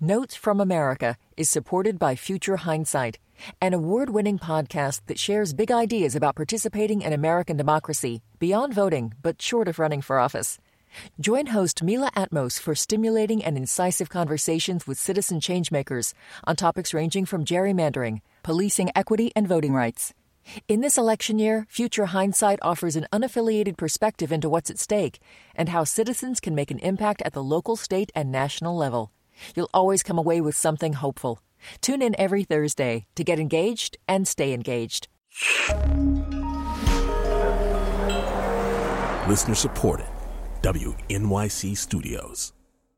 Notes from America is supported by Future Hindsight, an award-winning podcast that shares big ideas about participating in American democracy beyond voting, but short of running for office. Join host Mila Atmos for stimulating and incisive conversations with citizen changemakers on topics ranging from gerrymandering, policing equity, and voting rights. In this election year, Future Hindsight offers an unaffiliated perspective into what's at stake and how citizens can make an impact at the local, state, and national level. You'll always come away with something hopeful. Tune in every Thursday to get engaged and stay engaged. Listener supported. WNYC Studios.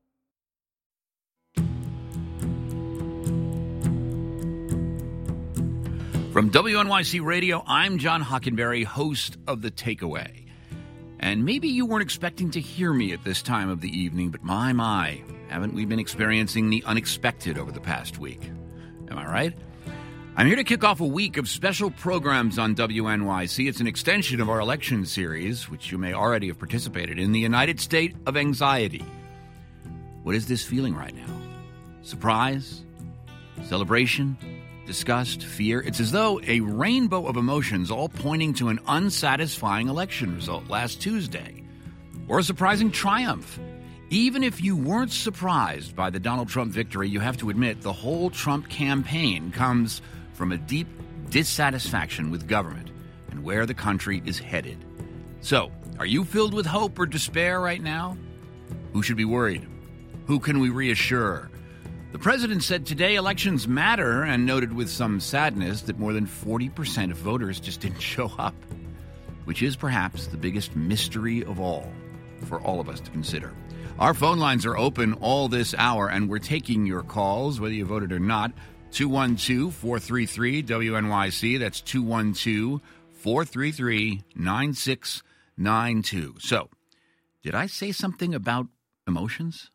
From WNYC Radio, I'm John Hockenberry, host of The Takeaway. And maybe you weren't expecting to hear me at this time of the evening, but my, haven't we been experiencing the unexpected over the past week? Am I right? I'm here to kick off a week of special programs on WNYC. It's an extension of our election series, which you may already have participated in, the United State of Anxiety. What is this feeling right now? Surprise? Celebration? Disgust? Fear? It's as though a rainbow of emotions all pointing to an unsatisfying election result last Tuesday. Or a surprising triumph. Even if you weren't surprised by the Donald Trump victory, you have to admit the whole Trump campaign comes from a deep dissatisfaction with government and where the country is headed. So, are you filled with hope or despair right now? Who should be worried? Who can we reassure? The president said today elections matter and noted with some sadness that more than 40% of voters just didn't show up, which is perhaps the biggest mystery of all for all of us to consider. Our phone lines are open all this hour, and we're taking your calls, whether you voted or not. 212-433-WNYC. That's 212-433-9692. So, did I say something about emotions?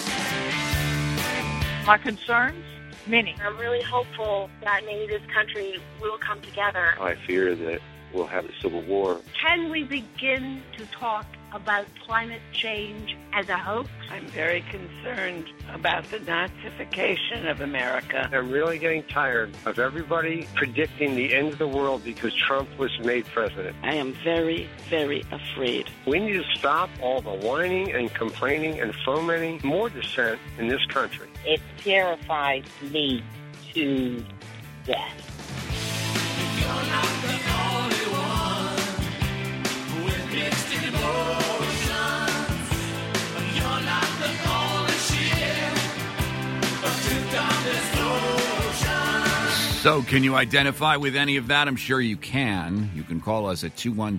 My concerns? Many. I'm really hopeful that maybe this country will come together. I fear that we'll have a civil war. Can we begin to talk about climate change as a hoax? I'm very concerned about the Nazification of America. I'm really getting tired of everybody predicting the end of the world because Trump was made president. I am very, very afraid. We need to stop all the whining and complaining and fomenting more dissent in this country. It terrifies me to death. You're not the only one with mixed emotions. You're not the only ship adrift on this ocean. So, can you identify with any of that? I'm sure you can. You can call us at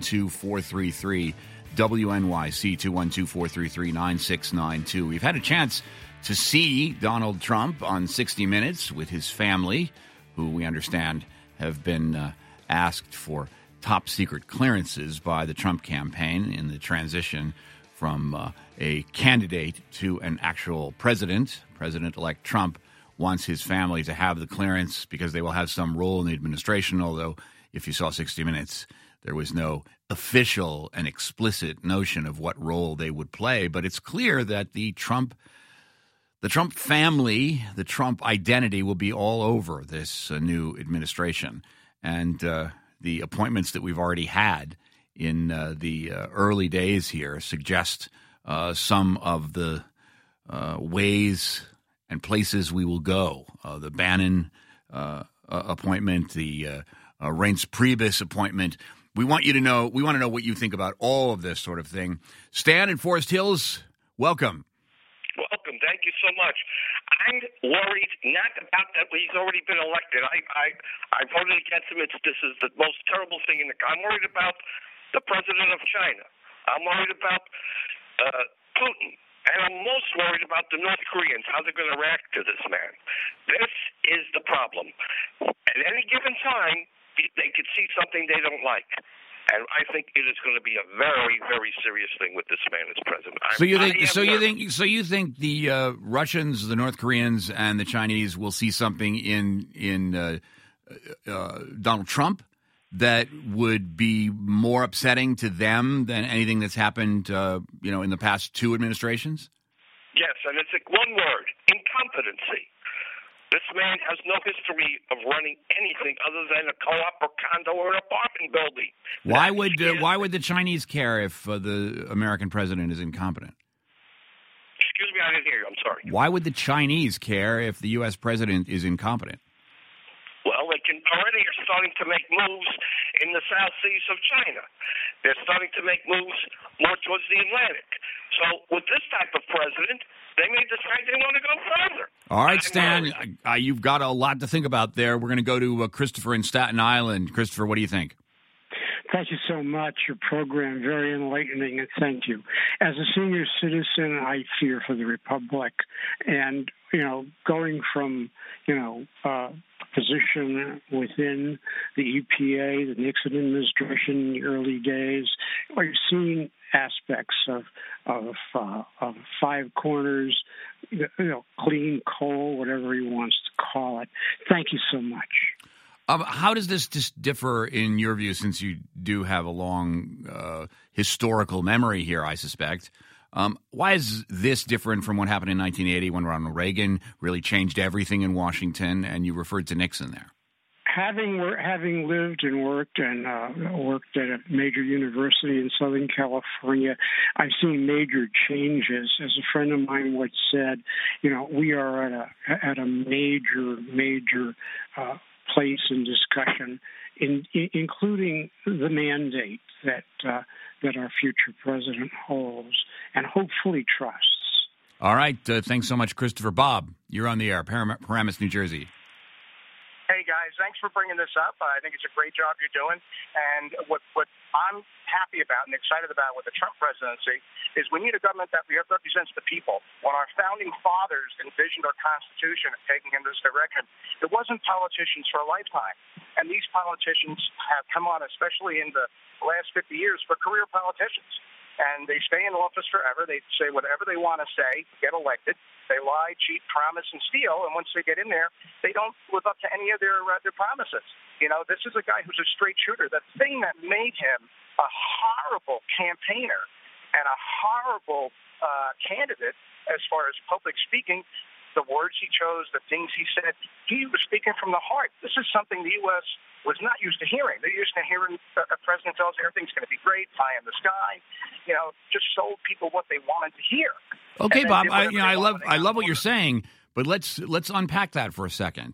212-433-WNYC, 212-433-9692. We've had a chance to see Donald Trump on 60 Minutes with his family, who we understand have been asked for top-secret clearances by the Trump campaign in the transition from a candidate to an actual president. President-elect Trump wants his family to have the clearance because they will have some role in the administration, although if you saw 60 Minutes, there was no official and explicit notion of what role they would play. But it's clear that the Trump family, the Trump identity will be all over this new administration. And the appointments that we've already had in the early days here suggest some of the ways and places we will go. The Bannon appointment, the Reince Priebus appointment. We want to know what you think about all of this sort of thing. Stan in Forest Hills, welcome. Welcome. Thank you so much. I'm worried not about that he's already been elected. I voted against him. This is the most terrible thing I'm worried about the president of China. I'm worried about Putin. And I'm most worried about the North Koreans, how they're going to react to this man. This is the problem. At any given time, they could see something they don't like. And I think it is going to be a very, very serious thing with this man as president. So you think the Russians, the North Koreans, and the Chinese will see something in Donald Trump that would be more upsetting to them than anything that's happened, in the past two administrations? Yes, and it's one word: incompetency. This man has no history of running anything other than a co-op or condo or an apartment building. Why would the Chinese care if the American president is incompetent? Excuse me, I didn't hear you. I'm sorry. Why would the Chinese care if the U.S. president is incompetent? Well, they already are starting to make moves in the South Seas of China. They're starting to make moves more towards the Atlantic. So with this type of president, they may decide they want to go further. All right, Stan, you've got a lot to think about there. We're going to go to Christopher in Staten Island. Christopher, what do you think? Thank you so much. Your program, very enlightening, and thank you. As a senior citizen, I fear for the Republic. And, going from, position within the EPA, the Nixon administration in the early days, we've seen aspects of Five Corners, clean coal, whatever he wants to call it. Thank you so much. How does this differ in your view, since you do have a long historical memory here, I suspect? Why is this different from what happened in 1980 when Ronald Reagan really changed everything in Washington, and you referred to Nixon there? Having lived and worked at a major university in Southern California, I've seen major changes. As a friend of mine once said, we are at a major place in discussion, including the mandate that our future president holds and hopefully trusts. All right. Thanks so much, Christopher. Bob, you're on the air, Paramus, New Jersey. Hey, guys, thanks for bringing this up. I think it's a great job you're doing. And what I'm happy about and excited about with the Trump presidency is we need a government that represents the people. When our founding fathers envisioned our Constitution and taking in this direction, it wasn't politicians for a lifetime. And these politicians have come on, especially in the last 50 years, for career politicians. And they stay in office forever. They say whatever they want to say, get elected. They lie, cheat, promise, and steal. And once they get in there, they don't live up to any of their promises. This is a guy who's a straight shooter. The thing that made him a horrible campaigner and a horrible candidate as far as public speaking, the words he chose, the things he said, he was speaking from the heart. This is something the U.S. was not used to hearing. They're used to hearing a president tell us everything's going to be great, pie in the sky. Just sold people what they wanted to hear. Okay, Bob, I love what you're saying, but let's unpack that for a second.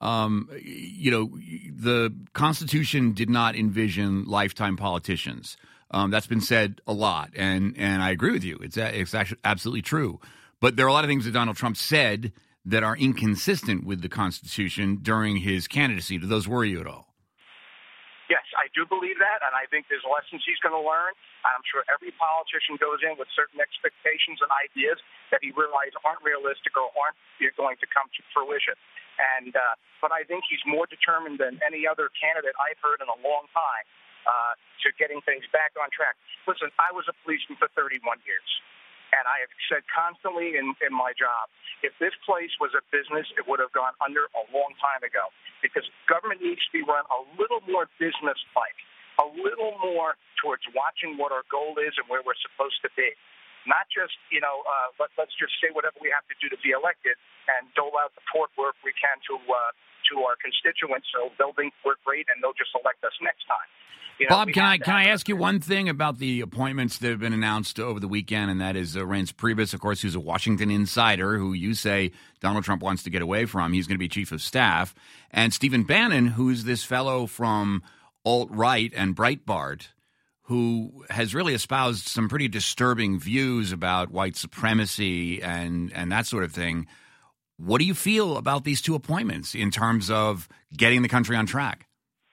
The Constitution did not envision lifetime politicians. That's been said a lot, and I agree with you. It's actually absolutely true. But there are a lot of things that Donald Trump said that are inconsistent with the Constitution during his candidacy. Do those worry you at all? Yes, I do believe that, and I think there's lessons he's going to learn. I'm sure every politician goes in with certain expectations and ideas that he realizes aren't realistic or aren't going to come to fruition. But I think he's more determined than any other candidate I've heard in a long time to getting things back on track. Listen, I was a policeman for 31 years. And I have said constantly in my job, if this place was a business, it would have gone under a long time ago. Because government needs to be run a little more business-like, a little more towards watching what our goal is and where we're supposed to be. Not just, let's just say whatever we have to do to be elected and dole out the port work we can to our constituents so they'll think we're great and they'll just elect us next time. Bob, can I ask you one thing about the appointments that have been announced over the weekend, and that is Reince Priebus, of course, who's a Washington insider who you say Donald Trump wants to get away from. He's going to be chief of staff. And Stephen Bannon, who's this fellow from alt-right and Breitbart, who has really espoused some pretty disturbing views about white supremacy and that sort of thing. What do you feel about these two appointments in terms of getting the country on track?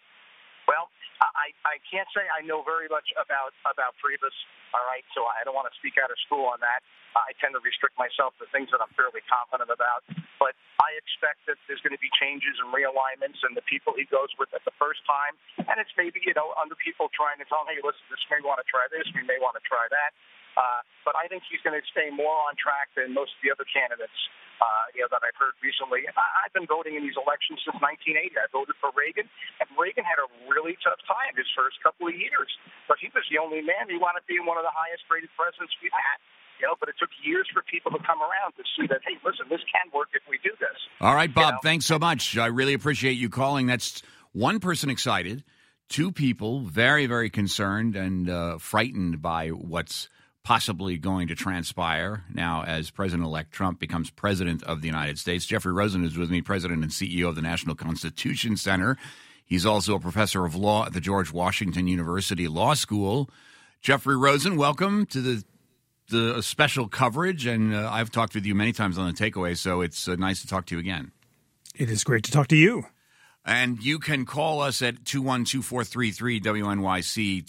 I can't say I know very much about Priebus, all right, so I don't want to speak out of school on that. I tend to restrict myself to things that I'm fairly confident about. But I expect that there's going to be changes and realignments and the people he goes with at the first time. And it's maybe, other people trying to tell him, hey, listen, this may want to try this, we may want to try that. But I think he's going to stay more on track than most of the other candidates that I've heard recently. I've been voting in these elections since 1980. I voted for Reagan, and Reagan had a really tough time his first couple of years. But he was the only man who wanted to be one of the highest-rated presidents we've had. but it took years for people to come around to see that, hey, listen, this can work if we do this. All right, Bob, thanks so much. I really appreciate you calling. That's one person excited, two people very, very concerned and frightened by what's possibly going to transpire now as President-elect Trump becomes president of the United States. Jeffrey Rosen is with me, president and CEO of the National Constitution Center. He's also a professor of law at the George Washington University Law School. Jeffrey Rosen, welcome to the special coverage, and I've talked with you many times on The Takeaway, so it's nice to talk to you again. It is great to talk to you. And you can call us at 212-433-WNYC,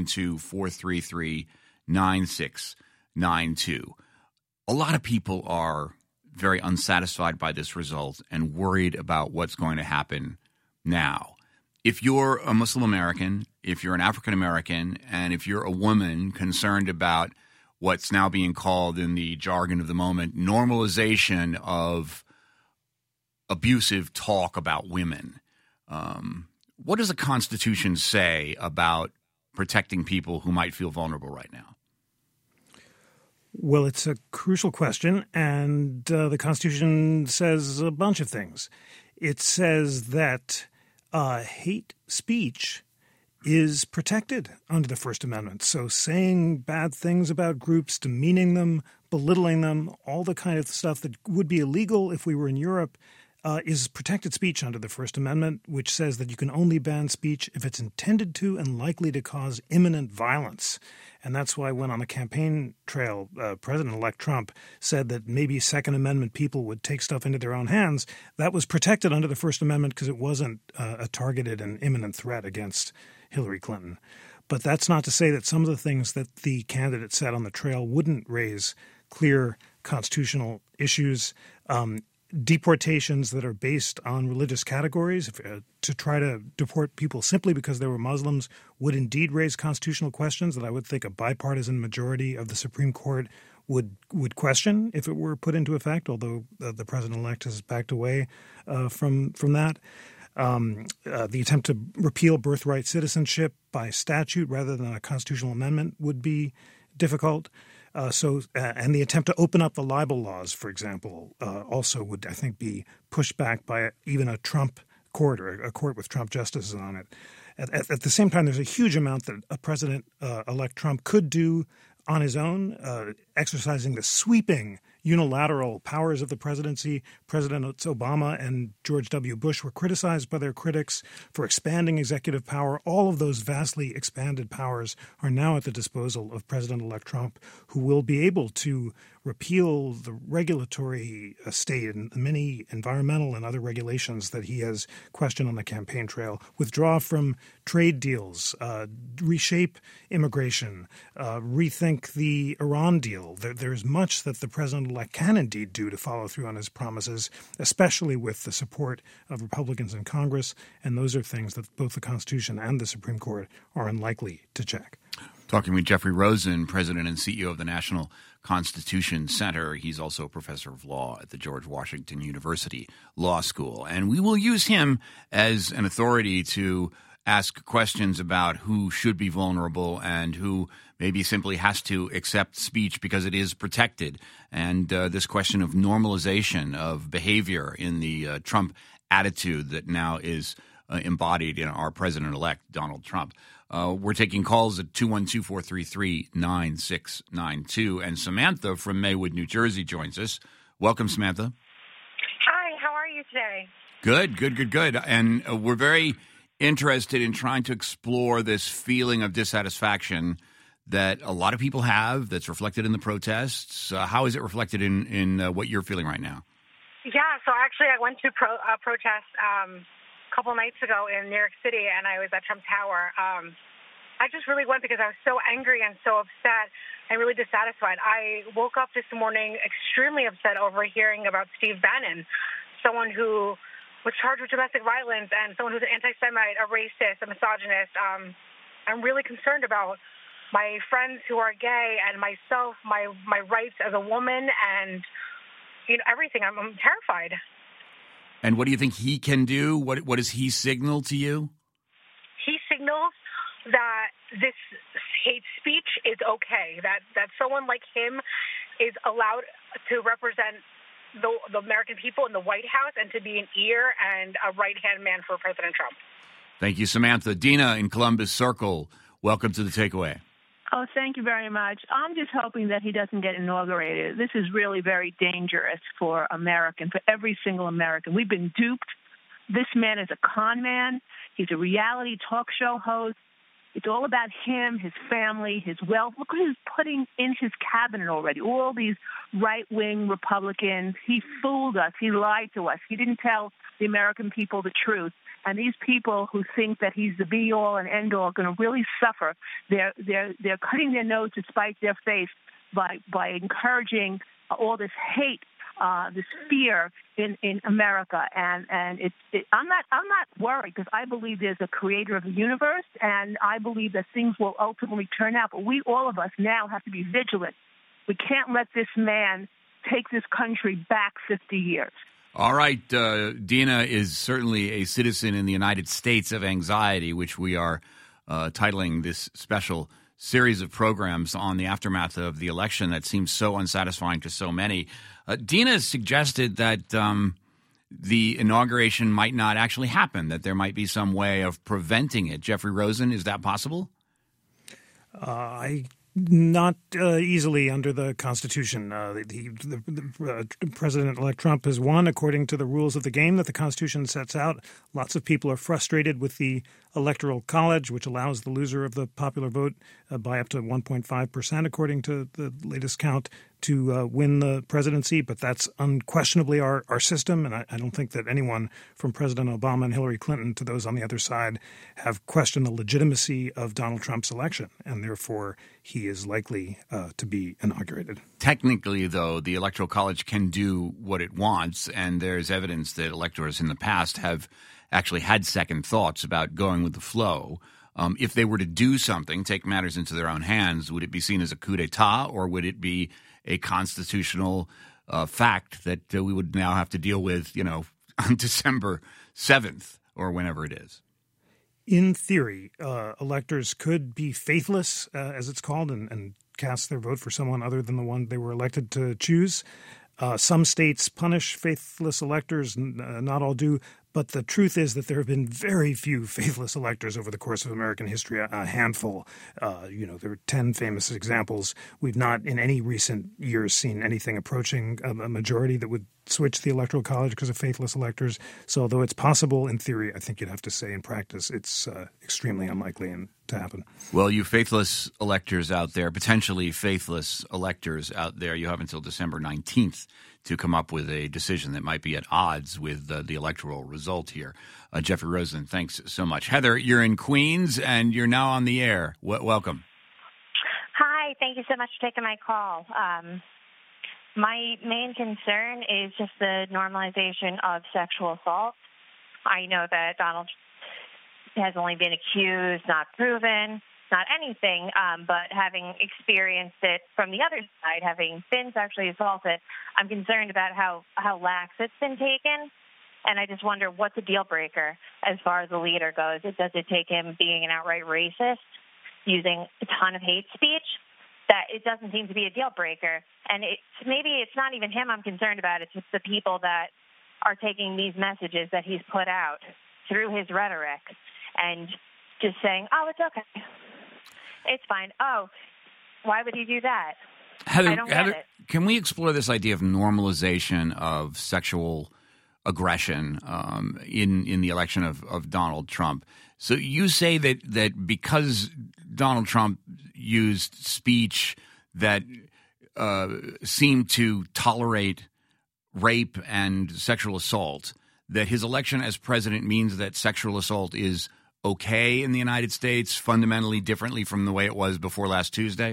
212-433-9692. A lot of people are very unsatisfied by this result and worried about what's going to happen now. If you're a Muslim American, if you're an African American, and if you're a woman concerned about what's now being called in the jargon of the moment normalization of abusive talk about women, what does the Constitution say about protecting people who might feel vulnerable right now? Well, it's a crucial question, and the Constitution says a bunch of things. It says that hate speech is protected under the First Amendment. So saying bad things about groups, demeaning them, belittling them, all the kind of stuff that would be illegal if we were in Europe is protected speech under the First Amendment, which says that you can only ban speech if it's intended to and likely to cause imminent violence. And that's why when on the campaign trail, President-elect Trump said that maybe Second Amendment people would take stuff into their own hands, that was protected under the First Amendment because it wasn't a targeted and imminent threat against Hillary Clinton. But that's not to say that some of the things that the candidate said on the trail wouldn't raise clear constitutional issues. Deportations that are based on religious categories, to try to deport people simply because they were Muslims, would indeed raise constitutional questions that I would think a bipartisan majority of the Supreme Court would question if it were put into effect, although the president-elect has backed away from that. The attempt to repeal birthright citizenship by statute rather than a constitutional amendment would be difficult. And the attempt to open up the libel laws, for example, also would, I think, be pushed back by even a Trump court or a court with Trump justices on it. At the same time, there's a huge amount that a president-elect Trump could do on his own, exercising the sweeping unilateral powers of the presidency. Presidents Obama and George W. Bush were criticized by their critics for expanding executive power. All of those vastly expanded powers are now at the disposal of President-elect Trump, who will be able to repeal the regulatory state and many environmental and other regulations that he has questioned on the campaign trail, withdraw from trade deals, reshape immigration, rethink the Iran deal. There's much that the president-elect can indeed do to follow through on his promises, especially with the support of Republicans in Congress, and those are things that both the Constitution and the Supreme Court are unlikely to check. Talking with Jeffrey Rosen, president and CEO of the National Constitution Center. He's also a professor of law at the George Washington University Law School. And we will use him as an authority to ask questions about who should be vulnerable and who maybe simply has to accept speech because it is protected. And this question of normalization of behavior in the Trump attitude that now is embodied in our president-elect, Donald Trump. We're taking calls at 212-433-9692. And Samantha from Maywood, New Jersey joins us. Welcome, Samantha. Hi, how are you today? Good. And we're very interested in trying to explore this feeling of dissatisfaction that a lot of people have that's reflected in the protests. How is it reflected in what you're feeling right now? Yeah, so actually I went to a protest a couple nights ago in New York City, and I was at Trump Tower. I just really went because I was so angry and so upset and really dissatisfied. I woke up this morning extremely upset over hearing about Steve Bannon, someone who was charged with domestic violence and someone who's an anti-Semite, a racist, a misogynist. I'm really concerned about my friends who are gay and myself, my rights as a woman, and everything. I'm terrified. And what do you think he can do? What does he signal to you? He signals that this hate speech is okay, that someone like him is allowed to represent the American people in the White House and to be an ear and a right-hand man for President Trump. Thank you, Samantha. Dina in Columbus Circle, welcome to the Takeaway. Oh, thank you very much. I'm just hoping that he doesn't get inaugurated. This is really very dangerous for every single American. We've been duped. This man is a con man. He's a reality talk show host. It's all about him, his family, his wealth. Look what he's putting in his cabinet already. All these right-wing Republicans. He fooled us. He lied to us. He didn't tell the American people the truth. And these people who think that he's the be-all and end-all are going to really suffer. They're cutting their nose to spite their face by encouraging all this hate, this fear in America. And I'm not worried because I believe there's a creator of the universe, and I believe that things will ultimately turn out. But all of us now have to be vigilant. We can't let this man take this country back 50 years. All right, Dina is certainly a citizen in the United States of anxiety, which we are titling this special series of programs on the aftermath of the election that seems so unsatisfying to so many. Dina has suggested that the inauguration might not actually happen, that there might be some way of preventing it. Jeffrey Rosen, is that possible? Not easily under the Constitution. President-elect Trump has won according to the rules of the game that the Constitution sets out. Lots of people are frustrated with the Electoral College, which allows the loser of the popular vote by up to 1.5%, according to the latest count, to win the presidency. But that's unquestionably our system, and I don't think that anyone from President Obama and Hillary Clinton to those on the other side have questioned the legitimacy of Donald Trump's election, and therefore he is likely to be inaugurated. Technically, though, the Electoral College can do what it wants, and there's evidence that electors in the past have actually had second thoughts about going with the flow. If they were to do something, take matters into their own hands, would it be seen as a coup d'etat, or would it be a constitutional fact that we would now have to deal with, on December 7th or whenever it is? In theory, electors could be faithless, as it's called, and cast their vote for someone other than the one they were elected to choose. Some states punish faithless electors, not all do. But the truth is that there have been very few faithless electors over the course of American history, a handful. There are 10 famous examples. We've not in any recent years seen anything approaching a majority that would switch the Electoral College because of faithless electors. So although it's possible in theory, I think you'd have to say in practice it's extremely unlikely to happen. Well, you faithless electors out there, potentially faithless electors out there, you have until December 19th to come up with a decision that might be at odds with the electoral result here. Jeffrey Rosen, thanks so much. Heather, you're in Queens, and you're now on the air. Welcome. Hi, thank you so much for taking my call. My main concern is just the normalization of sexual assault. I know that Donald has only been accused, not proven, not anything, but having experienced it from the other side, having been sexually assaulted, I'm concerned about how lax it's been taken. And I just wonder what's a deal breaker as far as the leader goes. Does it take him being an outright racist, using a ton of hate speech? That it doesn't seem to be a deal breaker. And maybe it's not even him I'm concerned about. It's just the people that are taking these messages that he's put out through his rhetoric and just saying, oh, it's okay. It's fine. Oh, why would he do that? Heather, I don't get it. Can we explore this idea of normalization of sexual aggression in the election of Donald Trump? So you say that because Donald Trump used speech that seemed to tolerate rape and sexual assault, that his election as president means that sexual assault is okay in the United States, fundamentally differently from the way it was before last Tuesday?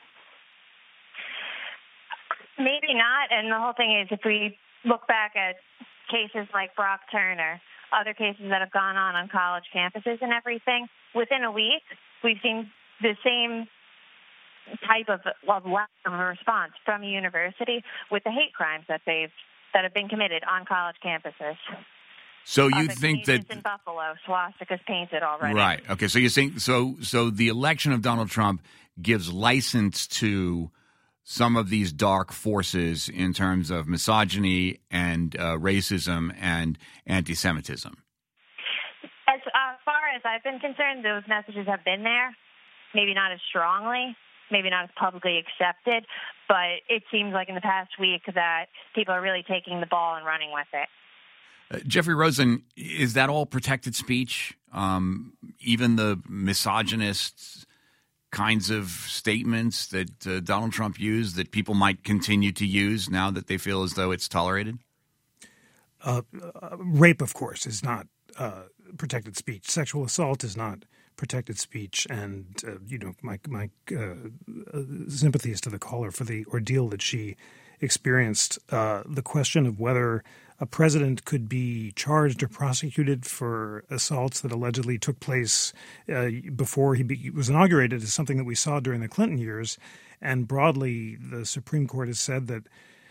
Maybe not. And the whole thing is, if we look back at cases like Brock Turner, other cases that have gone on college campuses and everything, within a week, we've seen the same type of lack of a response from a university with the hate crimes that have been committed on college campuses. So you think that in Buffalo, swastikas painted already. Right. Okay. So you're saying so the election of Donald Trump gives license to some of these dark forces in terms of misogyny and racism and anti-Semitism? As far as I've been concerned, those messages have been there. Maybe not as strongly, maybe not as publicly accepted, but it seems like in the past week that people are really taking the ball and running with it. Jeffrey Rosen, is that all protected speech? Even the misogynist kinds of statements that Donald Trump used that people might continue to use now that they feel as though it's tolerated? Rape, of course, is not protected speech. Sexual assault is not protected speech. And, my sympathies to the caller for the ordeal that she experienced. The question of whether a president could be charged or prosecuted for assaults that allegedly took place before he was inaugurated is something that we saw during the Clinton years. And broadly, the Supreme Court has said that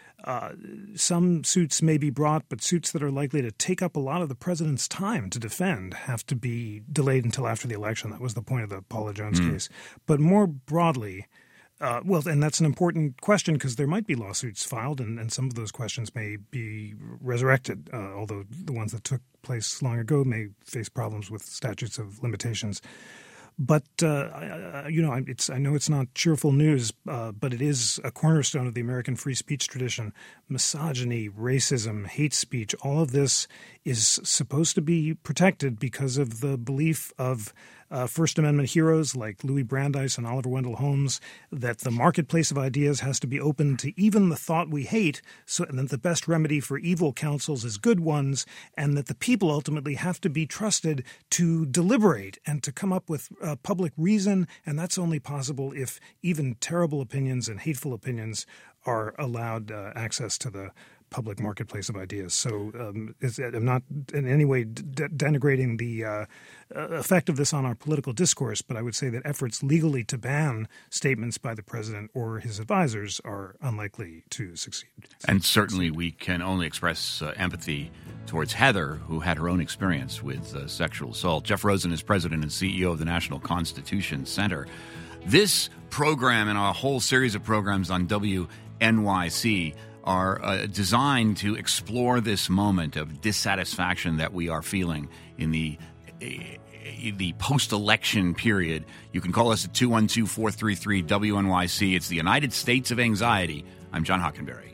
some suits may be brought, but suits that are likely to take up a lot of the president's time to defend have to be delayed until after the election. That was the point of the Paula Jones case. But more broadly, and that's an important question because there might be lawsuits filed, and some of those questions may be resurrected, although the ones that took place long ago may face problems with statutes of limitations. But, I know it's not cheerful news, but it is a cornerstone of the American free speech tradition. Misogyny, racism, hate speech, all of this is supposed to be protected because of the belief of First Amendment heroes like Louis Brandeis and Oliver Wendell Holmes that the marketplace of ideas has to be open to even the thought we hate, and that the best remedy for evil counsels is good ones, and that the people ultimately have to be trusted to deliberate and to come up with public reason, and that's only possible if even terrible opinions and hateful opinions are allowed access to the public marketplace of ideas. So I'm not in any way denigrating the effect of this on our political discourse, but I would say that efforts legally to ban statements by the president or his advisors are unlikely to succeed. And certainly we can only express empathy towards Heather, who had her own experience with sexual assault. Jeff Rosen is president and CEO of the National Constitution Center. This program and a whole series of programs on WNYC are designed to explore this moment of dissatisfaction that we are feeling in the post-election period. You can call us at 212-433-WNYC. It's the United States of Anxiety. I'm John Hockenberry.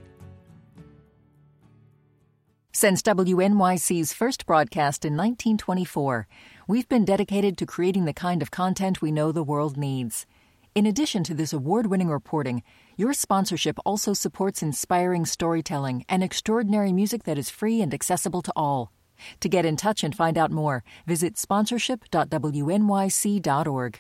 Since WNYC's first broadcast in 1924, we've been dedicated to creating the kind of content we know the world needs. In addition to this award-winning reporting, your sponsorship also supports inspiring storytelling and extraordinary music that is free and accessible to all. To get in touch and find out more, visit sponsorship.wnyc.org.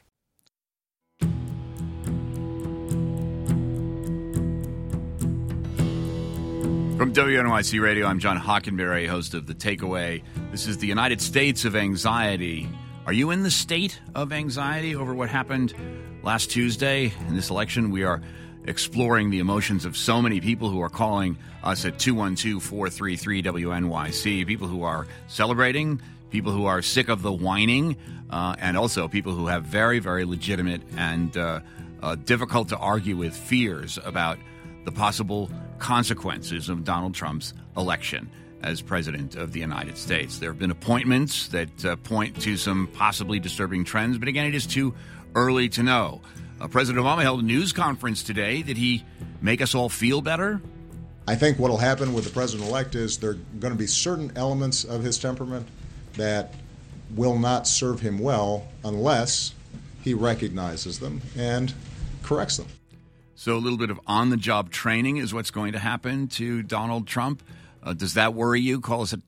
From WNYC Radio, I'm John Hockenberry, host of The Takeaway. This is the United States of Anxiety. Are you in the state of anxiety over what happened last Tuesday in this election? We are exploring the emotions of so many people who are calling us at 212-433-WNYC, people who are celebrating, people who are sick of the whining, and also people who have very, very legitimate and difficult to argue with fears about the possible consequences of Donald Trump's election as President of the United States. There have been appointments that point to some possibly disturbing trends, but again, it is too early to know. President Obama held a news conference today. Did he make us all feel better? I think what will happen with the president-elect is there are going to be certain elements of his temperament that will not serve him well unless he recognizes them and corrects them. So a little bit of on-the-job training is what's going to happen to Donald Trump. Does that worry you? Call us at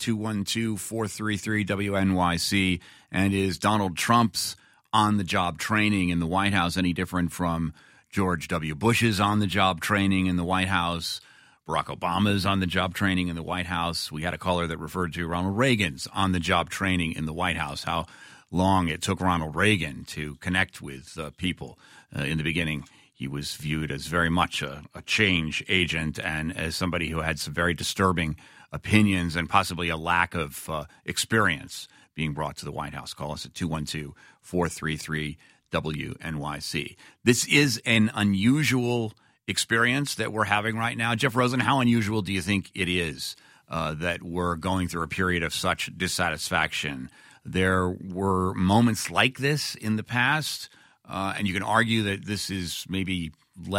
212-433-WNYC. And is Donald Trump's on-the-job training in the White House any different from George W. Bush's on-the-job training in the White House, Barack Obama's on-the-job training in the White House? We had a caller that referred to Ronald Reagan's on-the-job training in the White House, how long it took Ronald Reagan to connect with people. In the beginning, he was viewed as very much a change agent and as somebody who had some very disturbing opinions and possibly a lack of experience being brought to the White House. Call us at 212-433-WNYC. This is an unusual experience that we're having right now? Jeff Rosen, how unusual do you think it is that we're going through a period of such dissatisfaction? There were moments like this in the past, and you can argue that this is maybe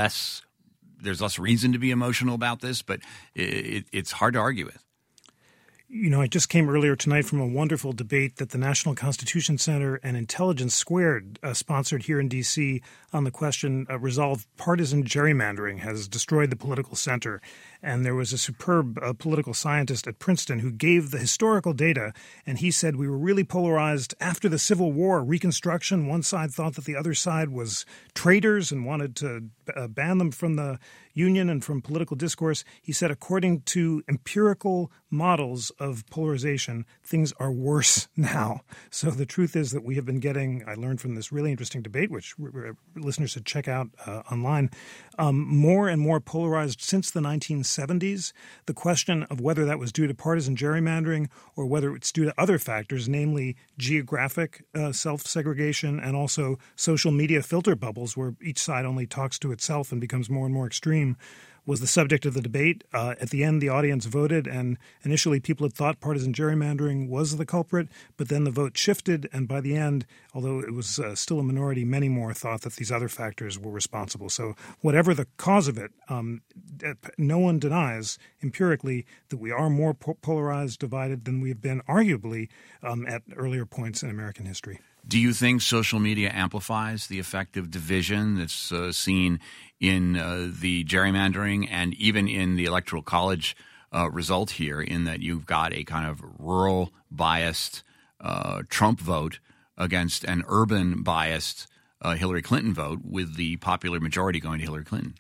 there's less reason to be emotional about this, but it's hard to argue with. You know, I just came earlier tonight from a wonderful debate that the National Constitution Center and Intelligence Squared sponsored here in D.C. on the question, resolve partisan gerrymandering has destroyed the political center. And there was a superb political scientist at Princeton who gave the historical data, and he said we were really polarized after the Civil War, Reconstruction. One side thought that the other side was traitors and wanted to ban them from the Union and from political discourse. He said, according to empirical models of polarization, things are worse now. So the truth is that we have been getting, I learned from this really interesting debate, which listeners should check out online, more and more polarized since the 1970s. The question of whether that was due to partisan gerrymandering or whether it's due to other factors, namely geographic self-segregation and also social media filter bubbles where each side only talks to itself and becomes more and more extreme, was the subject of the debate. At the end, the audience voted, and initially people had thought partisan gerrymandering was the culprit, but then the vote shifted, and by the end, although it was still a minority, many more thought that these other factors were responsible. So whatever the cause of it, no one denies empirically that we are more polarized, divided than we have been arguably at earlier points in American history. Do you think social media amplifies the effect of division that's seen in the gerrymandering and even in the Electoral College result here, in that you've got a kind of rural biased Trump vote against an urban biased Hillary Clinton vote, with the popular majority going to Hillary Clinton?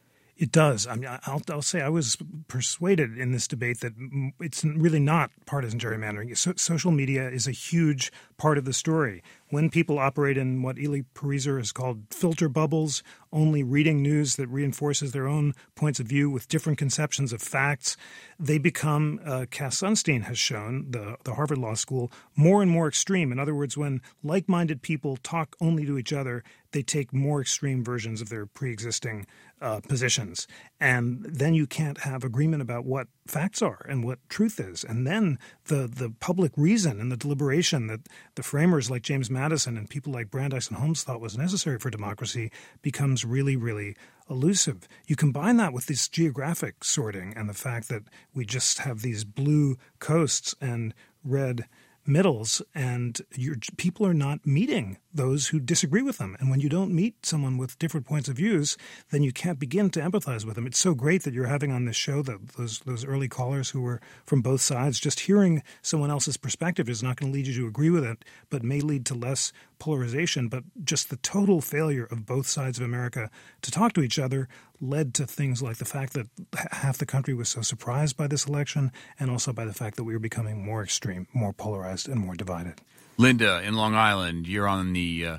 It does. I mean, I'll say I was persuaded in this debate that it's really not partisan gerrymandering. Social media is a huge part of the story. When people operate in what Ely Pariser has called filter bubbles, only reading news that reinforces their own points of view with different conceptions of facts, they become, Cass Sunstein has shown, the Harvard Law School, more and more extreme. In other words, when like-minded people talk only to each other, they take more extreme versions of their pre-existing positions. And then you can't have agreement about what facts are and what truth is. And then the public reason and the deliberation that the framers like James Madison and people like Brandeis and Holmes thought was necessary for democracy becomes really, really elusive. You combine that with this geographic sorting and the fact that we just have these blue coasts and red middles, and people are not meeting those who disagree with them. And when you don't meet someone with different points of views, then you can't begin to empathize with them. It's so great that you're having on this show those early callers who were from both sides. Just hearing someone else's perspective is not going to lead you to agree with it, but may lead to less polarization. But just the total failure of both sides of America to talk to each other led to things like the fact that half the country was so surprised by this election, and also by the fact that we were becoming more extreme, more polarized, and more divided. Linda in Long Island, you're on the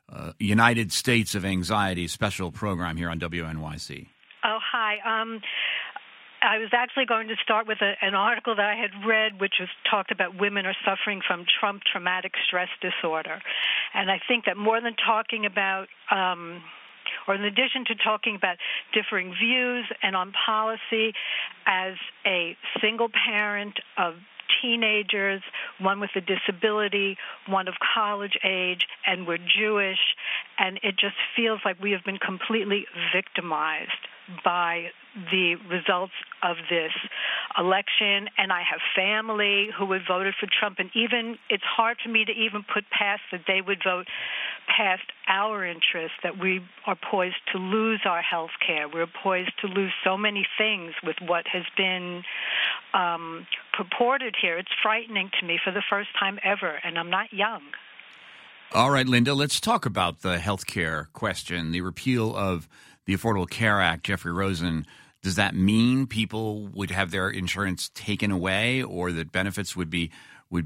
United States of Anxiety special program here on WNYC. Oh, hi. I was actually going to start with an article that I had read, which was talked about women are suffering from Trump traumatic stress disorder. And I think that more than talking about or in addition to talking about differing views and on policy, as a single parent of teenagers, one with a disability, one of college age, and we're Jewish, and it just feels like we have been completely victimized by the results of this election. And I have family who had voted for Trump, and even it's hard for me to even put past that they would vote past our interests, that we are poised to lose our health care. We're poised to lose so many things with what has been purported here. It's frightening to me for the first time ever, and I'm not young. All right, Linda, let's talk about the health care question, the repeal of the Affordable Care Act. Jeffrey Rosen, does that mean people would have their insurance taken away, or that benefits would be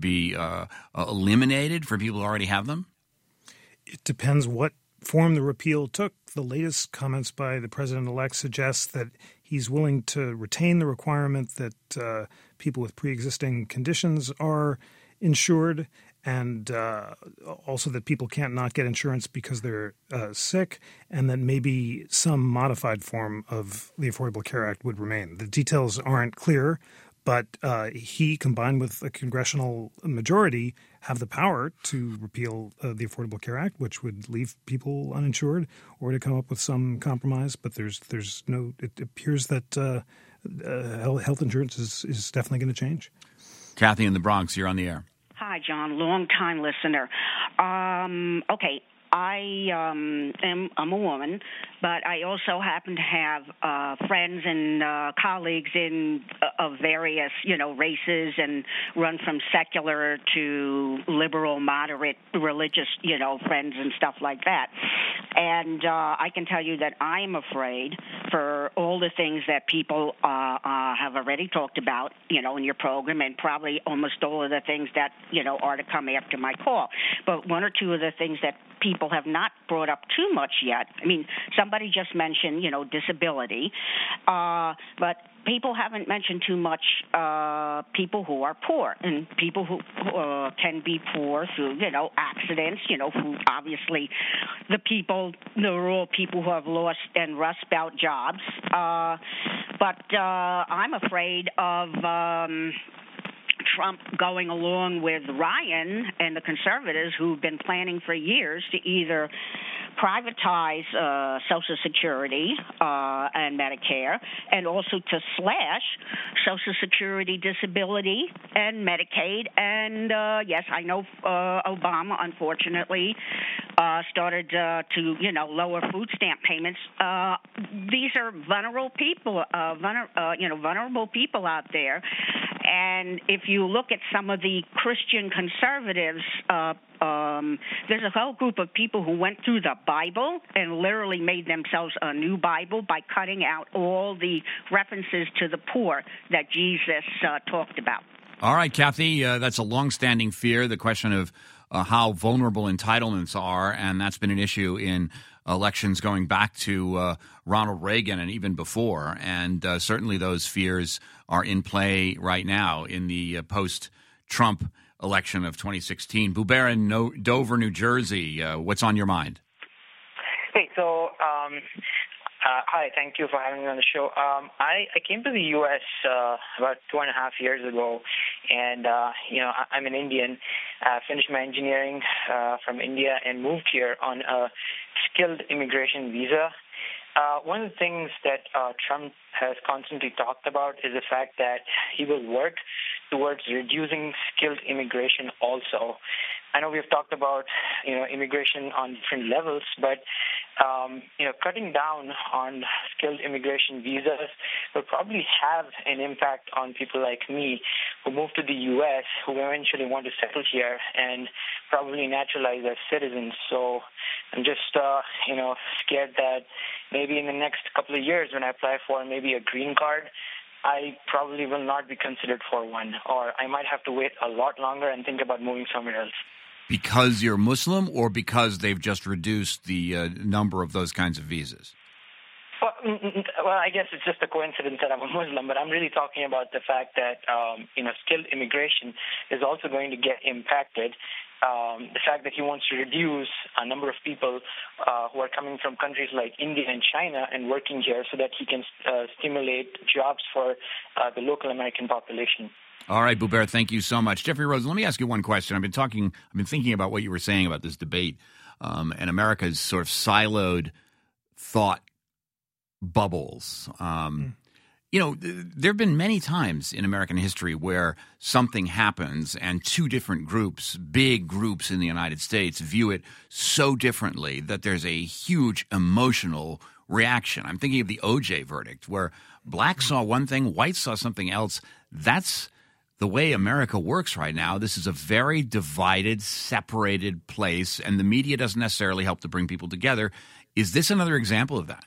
eliminated for people who already have them? It depends what form the repeal took. The latest comments by the president-elect suggest that he's willing to retain the requirement that people with pre-existing conditions are insured, and also that people can't not get insurance because they're sick, and that maybe some modified form of the Affordable Care Act would remain. The details aren't clear, but he, combined with a congressional majority, have the power to repeal the Affordable Care Act, which would leave people uninsured, or to come up with some compromise. But there's no. It appears that health insurance is definitely going to change. Kathy in the Bronx, you're on the air. Hi, John. Long-time listener. Okay, I'm a woman, but I also happen to have friends and colleagues of various, races, and run from secular to liberal, moderate, religious, friends and stuff like that. And I can tell you that I am afraid for all the things that people have already talked about, in your program, and probably almost all of the things that, are to come after my call. But one or two of the things that people have not brought up too much yet. I mean, somebody just mentioned, disability, but people haven't mentioned too much people who are poor, and people who can be poor through, accidents, who obviously there are all people who have lost and rust out jobs. But I'm afraid of Trump going along with Ryan and the conservatives, who've been planning for years to either privatize Social Security and Medicare, and also to slash Social Security, disability, and Medicaid. And yes, I know Obama, unfortunately, started to lower food stamp payments. These are vulnerable people, vulnerable people out there. And if you look at some of the Christian conservatives, there's a whole group of people who went through the Bible and literally made themselves a new Bible by cutting out all the references to the poor that Jesus talked about. All right, Kathy, that's a longstanding fear, the question of how vulnerable entitlements are, and that's been an issue in elections going back to Ronald Reagan and even before. And certainly those fears are in play right now in the post-Trump election of 2016. Buber in Dover, New Jersey, what's on your mind? Hey, so hi, thank you for having me on the show. I came to the U.S. About 2.5 years ago, and I'm an Indian. Finished my engineering from India and moved here on a skilled immigration visa. One of the things that Trump has constantly talked about is the fact that he will work towards reducing skilled immigration also. I know we've talked about, immigration on different levels, but, cutting down on skilled immigration visas will probably have an impact on people like me who move to the U.S., who eventually want to settle here and probably naturalize as citizens. So I'm just, scared that maybe in the next couple of years when I apply for maybe a green card, I probably will not be considered for one, or I might have to wait a lot longer and think about moving somewhere else. Because you're Muslim, or because they've just reduced the number of those kinds of visas? Well, I guess it's just a coincidence that I'm a Muslim, but I'm really talking about the fact that, skilled immigration is also going to get impacted. The fact that he wants to reduce a number of people who are coming from countries like India and China and working here so that he can stimulate jobs for the local American population. All right, Buber, thank you so much. Jeffrey Rosen, let me ask you one question. I've been thinking about what you were saying about this debate and America's sort of siloed thought bubbles. There have been many times in American history where something happens and two different groups, big groups in the United States, view it so differently that there's a huge emotional reaction. I'm thinking of the O.J. verdict, where blacks saw one thing, whites saw something else. That's the way America works right now. This is a very divided, separated place, and the media doesn't necessarily help to bring people together. Is this another example of that?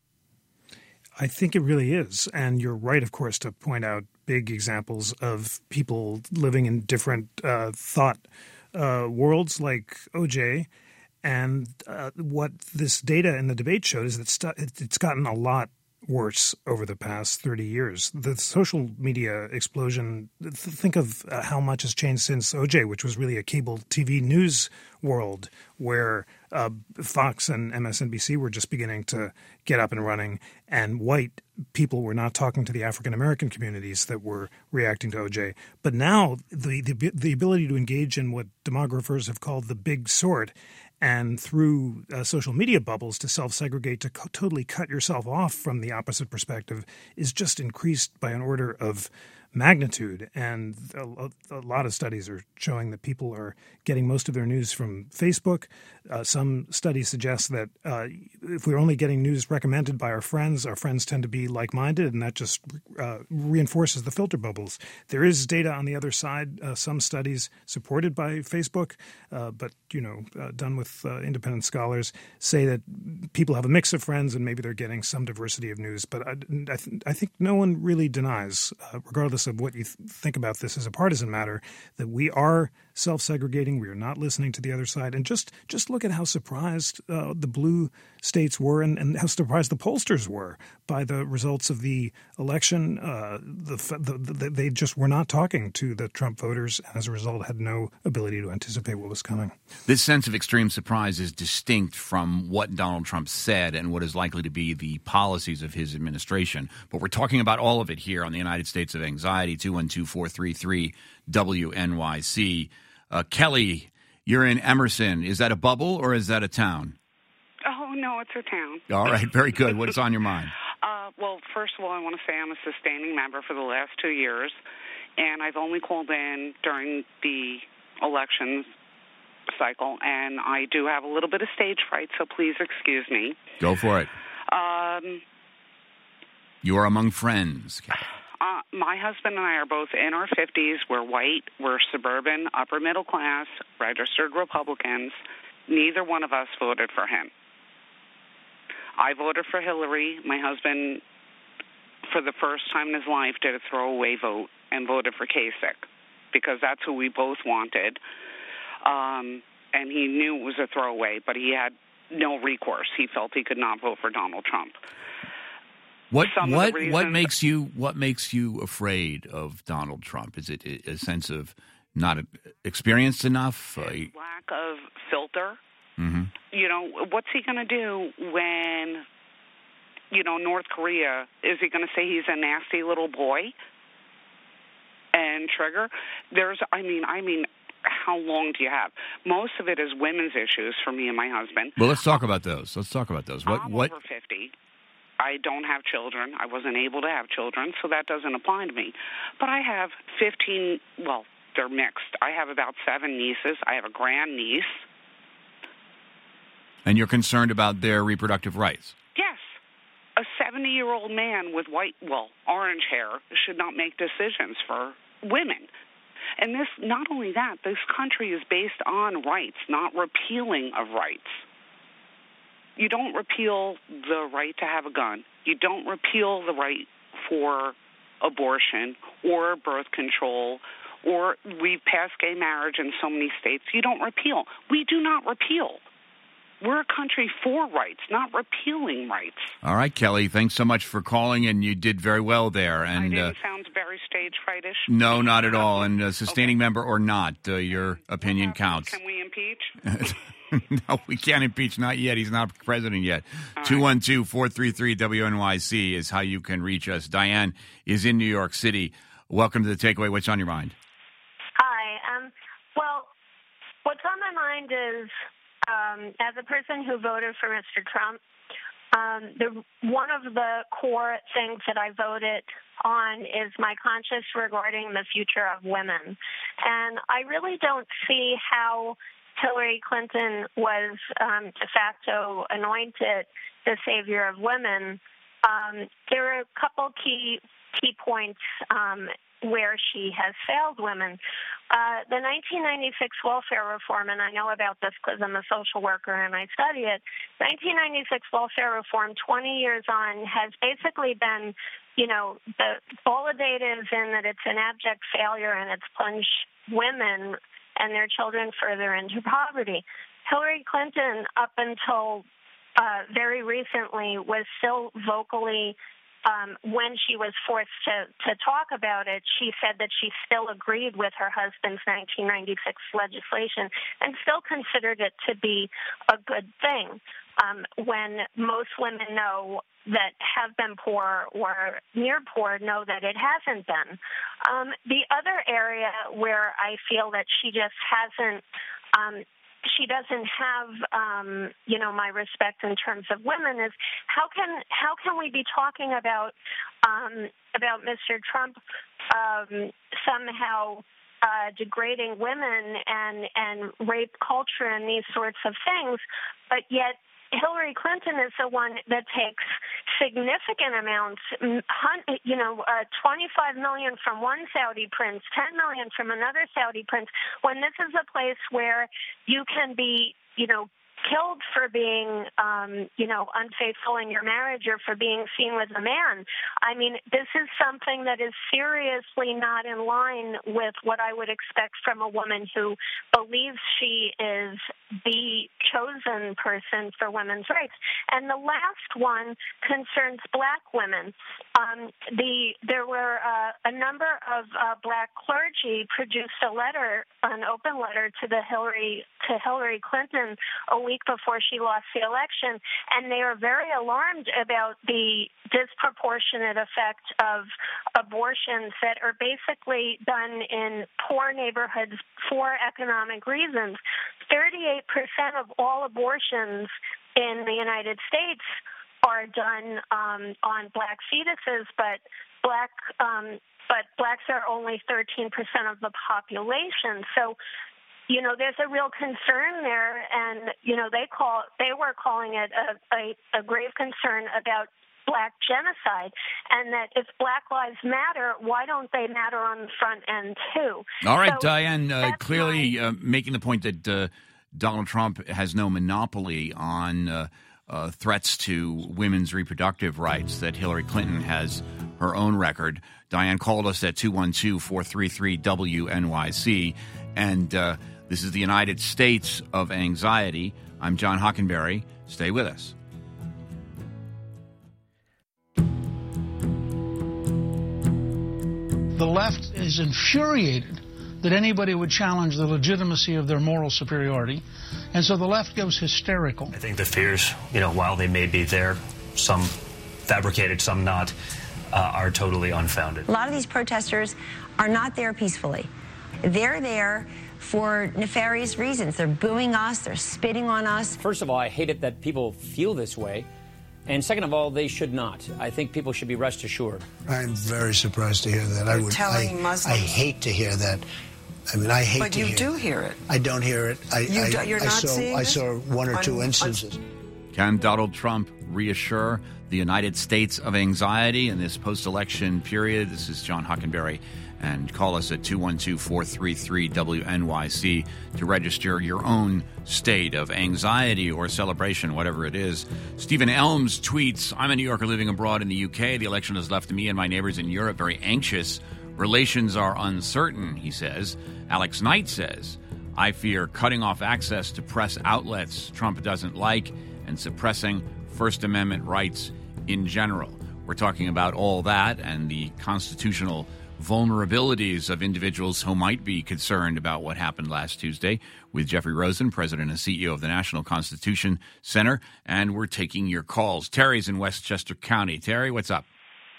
I think it really is. And you're right, of course, to point out big examples of people living in different thought worlds like O.J. And what this data in the debate showed is that it's gotten a lot worse over the past 30 years. The social media explosion, think of how much has changed since O.J., which was really a cable TV news world where Fox and MSNBC were just beginning to get up and running, and white people were not talking to the African-American communities that were reacting to O.J. But now the ability to engage in what demographers have called the big sort, and through social media bubbles to self-segregate, to totally cut yourself off from the opposite perspective, is just increased by an order of magnitude. And a lot of studies are showing that people are getting most of their news from Facebook. Some studies suggest that if we're only getting news recommended by our friends tend to be like-minded, and that just reinforces the filter bubbles. There is data on the other side, some studies supported by Facebook, but done with independent scholars, say that people have a mix of friends and maybe they're getting some diversity of news. But I think no one really denies, regardless of what you think about this as a partisan matter, that we are self-segregating. We are not listening to the other side. And just look at how surprised the blue states were and how surprised the pollsters were by the results of the election. They just were not talking to the Trump voters, and as a result had no ability to anticipate what was coming. This sense of extreme surprise is distinct from what Donald Trump said and what is likely to be the policies of his administration. But we're talking about all of it here on the United States of Anxiety, 212-433-WNYC. Kelly, you're in Emerson. Is that a bubble or is that a town? Oh, no, it's a town. All right, very good. What's on your mind? Well, first of all, I want to say I'm a sustaining member for the last 2 years, and I've only called in during the elections cycle, and I do have a little bit of stage fright, so please excuse me. Go for it. You are among friends, Kelly. My husband and I are both in our 50s. We're white. We're suburban, upper middle class, registered Republicans. Neither one of us voted for him. I voted for Hillary. My husband, for the first time in his life, did a throwaway vote and voted for Kasich because that's who we both wanted. And he knew it was a throwaway, but he had no recourse. He felt he could not vote for Donald Trump. What makes you afraid of Donald Trump? Is it a sense of not experienced enough? Lack of filter. Mm-hmm. What's he going to do when, North Korea, is he going to say he's a nasty little boy and trigger? How long do you have? Most of it is women's issues for me and my husband. Well, let's talk about those. I'm over 50. I don't have children. I wasn't able to have children, so that doesn't apply to me. But I have 15, well, they're mixed. I have about 7 nieces. I have a grandniece. And you're concerned about their reproductive rights? Yes. A 70-year-old man with orange hair should not make decisions for women. And not only that, this country is based on rights, not repealing of rights. You don't repeal the right to have a gun. You don't repeal the right for abortion or birth control, or we've passed gay marriage in so many states. You don't repeal. We do not repeal. We're a country for rights, not repealing rights. All right, Kelly, thanks so much for calling, and you did very well there. And I didn't sound very stage frightish. No, not at all. And sustaining member or not, your opinion counts. Can we impeach? No, we can't impeach. Not yet. He's not president yet. 212-433-WNYC is how you can reach us. Diane is in New York City. Welcome to The Takeaway. What's on your mind? Hi. Well, what's on my mind is, as a person who voted for Mr. Trump, one of the core things that I voted on is my conscience regarding the future of women. And I really don't see how Hillary Clinton was de facto anointed the savior of women. There are a couple key points where she has failed women. The 1996 welfare reform, and I know about this because I'm a social worker and I study it, 1996 welfare reform, 20 years on, has basically been, all the data is in that it's an abject failure and it's plunged women and their children further into poverty. Hillary Clinton, up until very recently was still vocally, when she was forced to talk about it, she said that she still agreed with her husband's 1996 legislation and still considered it to be a good thing. When most women know that have been poor or near poor know that it hasn't been. The other area where I feel that she just hasn't she doesn't have, my respect in terms of women is how can we be talking about Mr. Trump somehow degrading women and rape culture and these sorts of things, but yet Hillary Clinton is the one that takes significant amounts, 25 million from one Saudi prince, 10 million from another Saudi prince, when this is a place where you can be, killed for being, unfaithful in your marriage or for being seen with a man. I mean, this is something that is seriously not in line with what I would expect from a woman who believes she is the chosen person for women's rights. And the last one concerns black women. There were a number of black clergy produced an open letter to Hillary Clinton a week before she lost the election, and they are very alarmed about the disproportionate effect of abortions that are basically done in poor neighborhoods for economic reasons. 38% of all abortions in the United States are done on black fetuses, but blacks are only 13% of the population. So, there's a real concern there, and they were calling it a grave concern about black genocide, and that if Black Lives Matter, why don't they matter on the front end too? All right, so, Diane, clearly making the point that Donald Trump has no monopoly on threats to women's reproductive rights, that Hillary Clinton has her own record. Diane called us at 212-433-WNYC, and this is the United States of Anxiety. I'm John Hockenberry. Stay with us. The left is infuriated that anybody would challenge the legitimacy of their moral superiority, and so the left goes hysterical. I think the fears, while they may be there, some fabricated, some not, are totally unfounded. A lot of these protesters are not there peacefully. They're there for nefarious reasons. They're booing us, they're spitting on us. First of all, I hate it that people feel this way. And second of all, they should not. I think people should be rest assured. I'm very surprised to hear that. You're telling Muslims. I hate to hear that. I mean, I hate but to hear it. But you do hear it. I don't hear it. You're not seeing it? I saw one or two instances. Can Donald Trump reassure the United States of anxiety in this post-election period? This is John Hockenberry, and call us at 212-433-WNYC to register your own state of anxiety or celebration, whatever it is. Stephen Elms tweets, I'm a New Yorker living abroad in the UK. The election has left me and my neighbors in Europe very anxious. Relations are uncertain, he says. Alex Knight says, I fear cutting off access to press outlets Trump doesn't like and suppressing First Amendment rights in general. We're talking about all that and the constitutional vulnerabilities of individuals who might be concerned about what happened last Tuesday with Jeffrey Rosen, President and CEO of the National Constitution Center, and we're taking your calls. Terry's in Westchester County. Terry, what's up?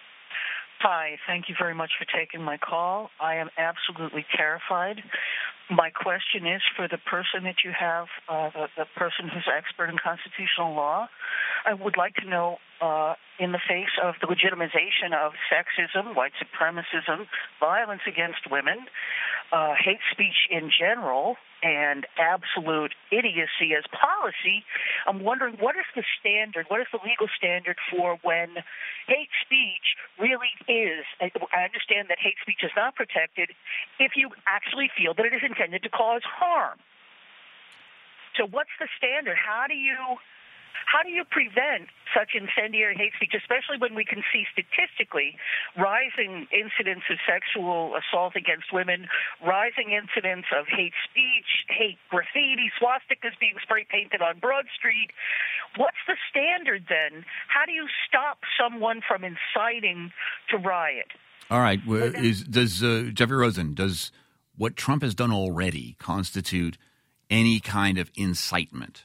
Hi, thank you very much for taking my call. I am absolutely terrified. My question is for the person that you have, the person who's expert in constitutional law. I would like to know, in the face of the legitimization of sexism, white supremacism, violence against women, hate speech in general, and absolute idiocy as policy, I'm wondering what is the standard, what is the legal standard for when hate speech really is, I understand that hate speech is not protected if you actually feel that it is intended to cause harm. So what's the standard? How do you How do you prevent such incendiary hate speech, especially when we can see statistically rising incidents of sexual assault against women, rising incidents of hate speech, hate graffiti, swastikas being spray painted on Broad Street? What's the standard then? How do you stop someone from inciting to riot? All right. Does Jeffrey Rosen, does what Trump has done already constitute any kind of incitement?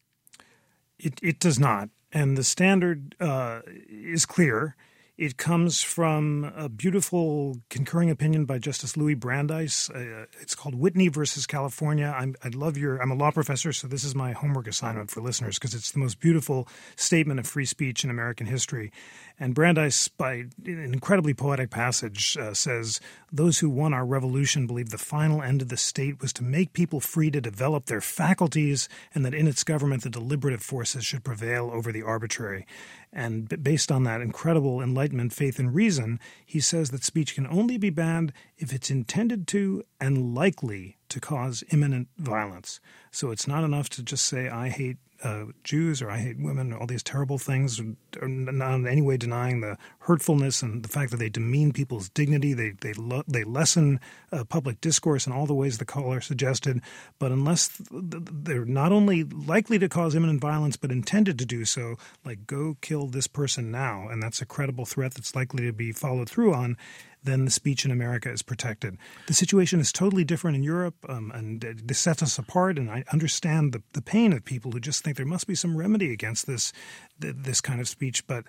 It does not. And the standard is clear. It comes from a beautiful concurring opinion by Justice Louis Brandeis. It's called Whitney versus California. I'm a law professor, so this is my homework assignment for listeners because it's the most beautiful statement of free speech in American history. And Brandeis, by an incredibly poetic passage, says, "Those who won our revolution believed the final end of the state was to make people free to develop their faculties and that in its government the deliberative forces should prevail over the arbitrary." And based on that incredible enlightenment, faith, and reason, he says that speech can only be banned if it's intended to and likely to cause imminent violence. So it's not enough to just say, I hate Jews or I hate women, all these terrible things, or not in any way denying the hurtfulness and the fact that they demean people's dignity. They lessen public discourse in all the ways the caller suggested. But unless they're not only likely to cause imminent violence but intended to do so, like go kill this person now, and that's a credible threat that's likely to be followed through on, then the speech in America is protected. The situation is totally different in Europe, and this sets us apart, and I understand the pain of people who just think there must be some remedy against this kind of speech. But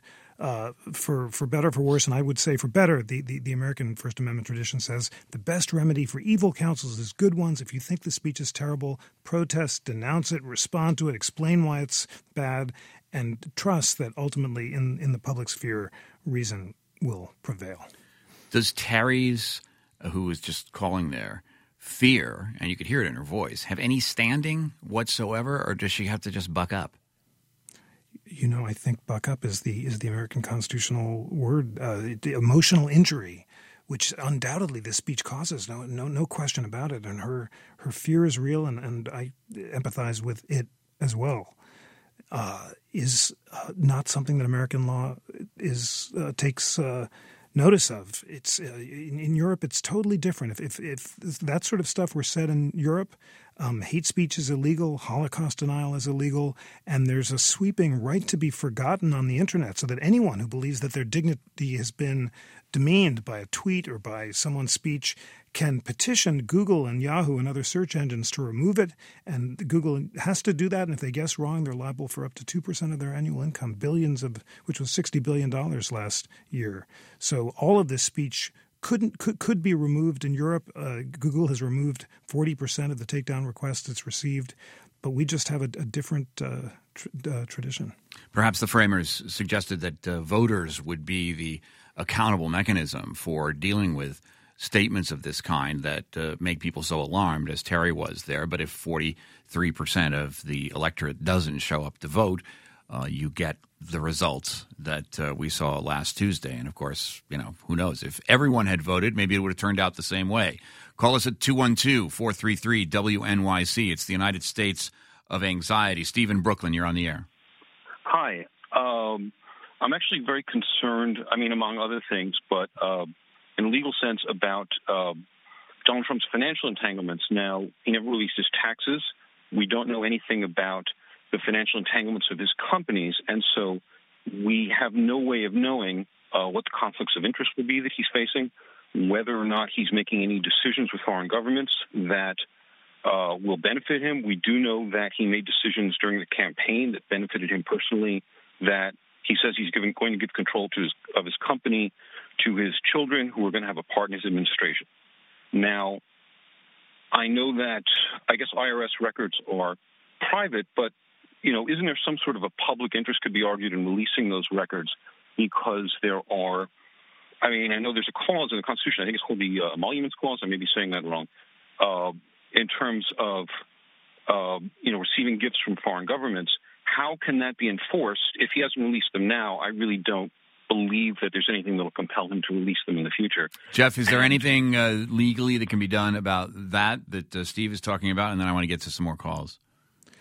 for better, for worse, and I would say for better, the American First Amendment tradition says the best remedy for evil counsels is good ones. If you think the speech is terrible, protest, denounce it, respond to it, explain why it's bad, and trust that ultimately in the public sphere, reason will prevail. Does Terry's, who was just calling there, fear, and you could hear it in her voice, have any standing whatsoever, or does she have to just buck up? You know, I think buck up is the American constitutional word. The emotional injury, which undoubtedly this speech causes, no question about it. And her fear is real, and I empathize with it as well. Is not something that American law takes notice of. It's in Europe. It's totally different. If that sort of stuff were said in Europe, hate speech is illegal, Holocaust denial is illegal, and there's a sweeping right to be forgotten on the internet, so that anyone who believes that their dignity has been demeaned by a tweet or by someone's speech can petition Google and Yahoo and other search engines to remove it. And Google has to do that. And if they guess wrong, they're liable for up to 2% of their annual income, which was $60 billion last year. So all of this speech could be removed in Europe. Google has removed 40% of the takedown requests it's received. But we just have a different tradition. Perhaps the framers suggested that voters would be the accountable mechanism for dealing with statements of this kind that make people so alarmed, as Terry was there. But if 43% of the electorate doesn't show up to vote, you get the results that we saw last Tuesday. And, of course, who knows? If everyone had voted, maybe it would have turned out the same way. Call us at 212-433-WNYC. It's the United States of Anxiety. Steve in Brooklyn, you're on the air. Hi. I'm actually very concerned, among other things, but in a legal sense about Donald Trump's financial entanglements. Now, he never released his taxes. We don't know anything about the financial entanglements of his companies, and so we have no way of knowing what the conflicts of interest will be that he's facing, whether or not he's making any decisions with foreign governments that will benefit him. We do know that he made decisions during the campaign that benefited him personally, that he says he's going to give control of his company to his children who are going to have a part in his administration. Now, I know that I guess IRS records are private, but, isn't there some sort of a public interest could be argued in releasing those records because there are – I know there's a clause in the Constitution. I think it's called the Emoluments Clause. I may be saying that wrong. In terms of, receiving gifts from foreign governments, how can that be enforced? If he hasn't released them now, I really don't believe that there's anything that will compel him to release them in the future. Jeff, is there anything legally that can be done about that Steve is talking about? And then I want to get to some more calls.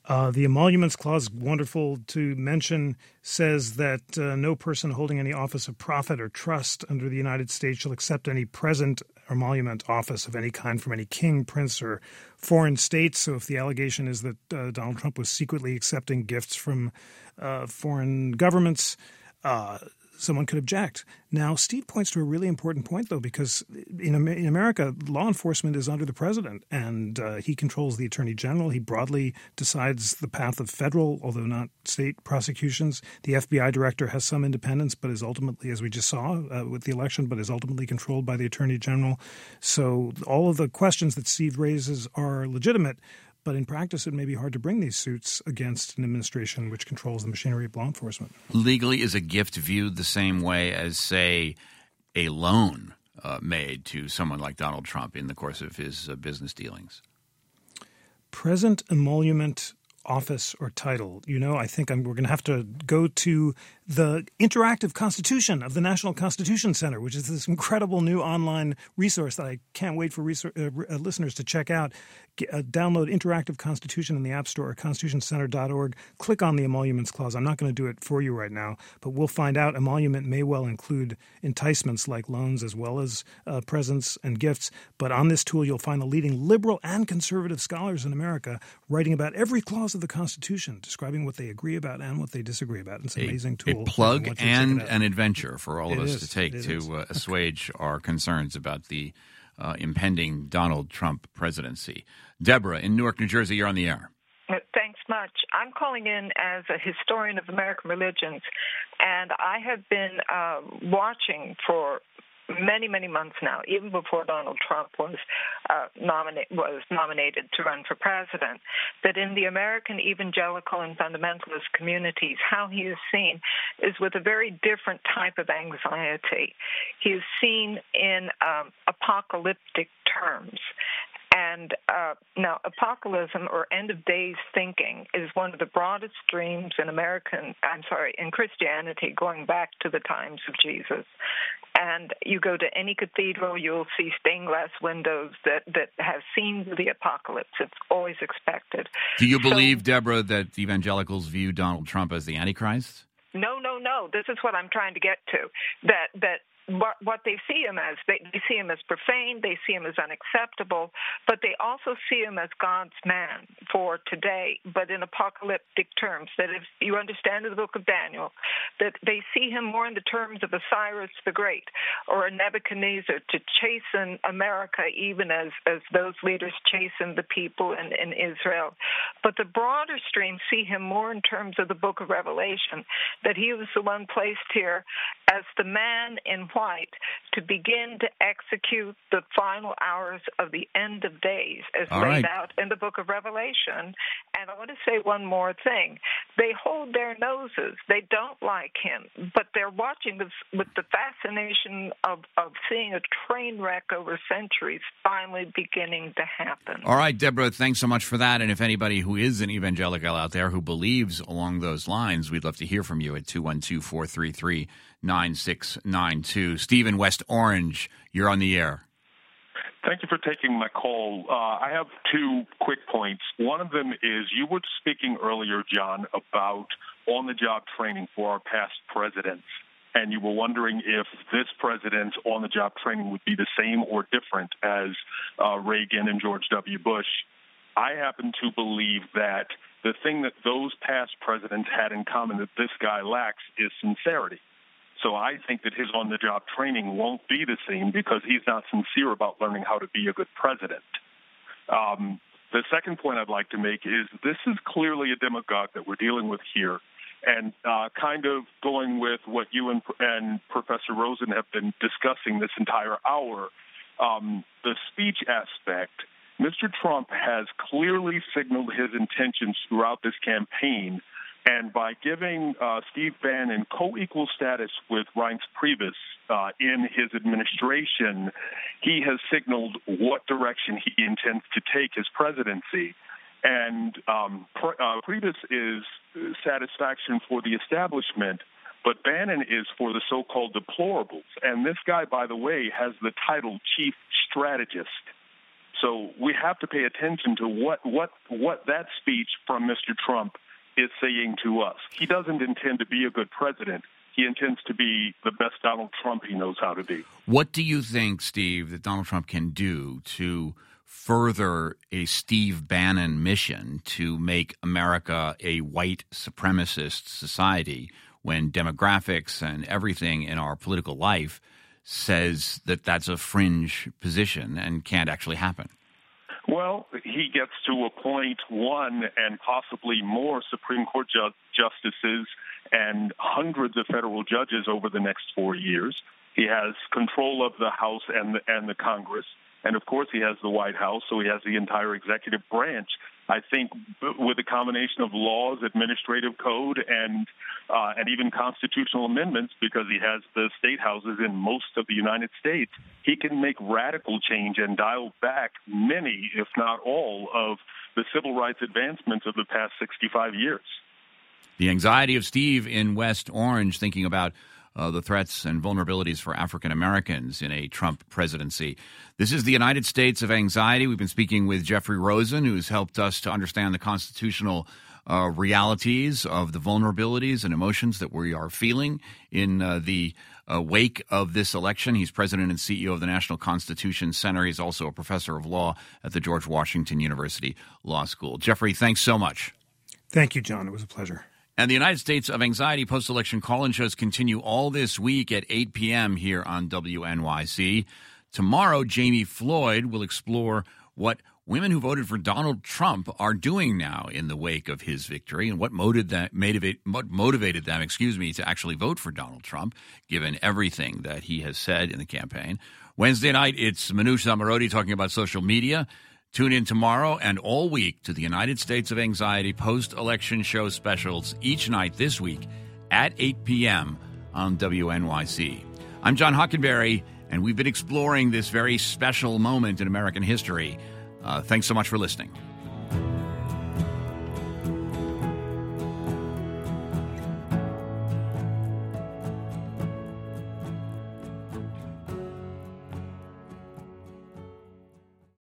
The emoluments clause, wonderful to mention, says that no person holding any office of profit or trust under the United States shall accept any present emolument office of any kind from any king, prince, or foreign state. So if the allegation is that Donald Trump was secretly accepting gifts from foreign governments, someone could object. Now, Steve points to a really important point, though, because in America, law enforcement is under the president, and he controls the attorney general. He broadly decides the path of federal, although not state, prosecutions. The FBI director has some independence, but is ultimately, as we just saw with the election, but is ultimately controlled by the attorney general. So all of the questions that Steve raises are legitimate, but in practice, it may be hard to bring these suits against an administration which controls the machinery of law enforcement. Legally, is a gift viewed the same way as, say, a loan made to someone like Donald Trump in the course of his business dealings? Present emolument office or title. I think we're going to have to go to the Interactive Constitution of the National Constitution Center, which is this incredible new online resource that I can't wait for listeners to check out. Download Interactive Constitution in the App Store or constitutioncenter.org. Click on the emoluments clause. I'm not going to do it for you right now, but we'll find out emolument may well include enticements like loans as well as presents and gifts. But on this tool, you'll find the leading liberal and conservative scholars in America writing about every clause of the Constitution, describing what they agree about and what they disagree about. It's an amazing tool. A plug and an adventure for all of us to take to assuage our concerns about the impending Donald Trump presidency. Deborah in Newark, New Jersey, you're on the air. Thanks much. I'm calling in as a historian of American religions, and I have been watching for many months now, even before Donald Trump was nominated to run for president, that in the American evangelical and fundamentalist communities, how he is seen is with a very different type of anxiety. He is seen in apocalyptic terms. And now, apocalypse or end-of-days thinking is one of the broadest streams in Christianity going back to the times of Jesus. And you go to any cathedral, you'll see stained glass windows that have seen the apocalypse. It's always expected. Do you believe, Deborah, that evangelicals view Donald Trump as the Antichrist? No. This is what I'm trying to get to. That what they see him as, they see him as profane, they see him as unacceptable, but they also see him as God's man for today, but in apocalyptic terms, that if you understand in the book of Daniel, that they see him more in the terms of a Cyrus the Great or a Nebuchadnezzar to chasten America, even as those leaders chasten the people in Israel. But the broader stream see him more in terms of the book of Revelation, that he was the one placed here as the man in white to begin to execute the final hours of the end of days as laid out in the book of Revelation. And I want to say one more thing. They hold their noses. They don't like him, but they're watching this with the fascination of seeing a train wreck over centuries finally beginning to happen. All right, Deborah, thanks so much for that. And if anybody who is an evangelical out there who believes along those lines, we'd love to hear from you at 212-433-9692. Steve in West Orange, you're on the air. Thank you for taking my call. I have two quick points. One of them is you were speaking earlier, John, about on-the-job training for our past presidents, and you were wondering if this president's on-the-job training would be the same or different as Reagan and George W. Bush. I happen to believe that the thing that those past presidents had in common that this guy lacks is sincerity. So I think that his on-the-job training won't be the same because he's not sincere about learning how to be a good president. The second point I'd like to make is this is clearly a demagogue that we're dealing with here. And kind of going with what you and Professor Rosen have been discussing this entire hour, the speech aspect, Mr. Trump has clearly signaled his intentions throughout this campaign. And by giving Steve Bannon co-equal status with Reince Priebus in his administration, he has signaled what direction he intends to take his presidency. And Priebus is satisfaction for the establishment, but Bannon is for the so-called deplorables. And this guy, by the way, has the title chief strategist. So we have to pay attention to what that speech from Mr. Trump is saying to us. He doesn't intend to be a good president. He intends to be the best Donald Trump he knows how to be. What do you think, Steve, that Donald Trump can do to further a Steve Bannon mission to make America a white supremacist society when demographics and everything in our political life says that that's a fringe position and can't actually happen? Well, he gets to appoint one and possibly more Supreme Court justices and hundreds of federal judges over the next 4 years. He has control of the House and the Congress. And, of course, he has the White House, so he has the entire executive branch. I think with a combination of laws, administrative code, and even constitutional amendments, because he has the state houses in most of the United States, he can make radical change and dial back many, if not all, of the civil rights advancements of the past 65 years. The anxiety of Steve in West Orange, thinking about the threats and vulnerabilities for African Americans in a Trump presidency. This is the United States of Anxiety. We've been speaking with Jeffrey Rosen, who's helped us to understand the constitutional realities of the vulnerabilities and emotions that we are feeling in the wake of this election. He's president and CEO of the National Constitution Center. He's also a professor of law at the George Washington University Law School. Jeffrey, thanks so much. Thank you, John. It was a pleasure. And the United States of Anxiety post-election call-in shows continue all this week at 8 p.m. here on WNYC. Tomorrow, Jamie Floyd will explore what women who voted for Donald Trump are doing now in the wake of his victory and what motivated them to actually vote for Donald Trump, given everything that he has said in the campaign. Wednesday night, it's Manoush Zomorodi talking about social media. Tune in tomorrow and all week to the United States of Anxiety post-election show specials each night this week at 8 p.m. on WNYC. I'm John Hockenberry, and we've been exploring this very special moment in American history. Thanks so much for listening.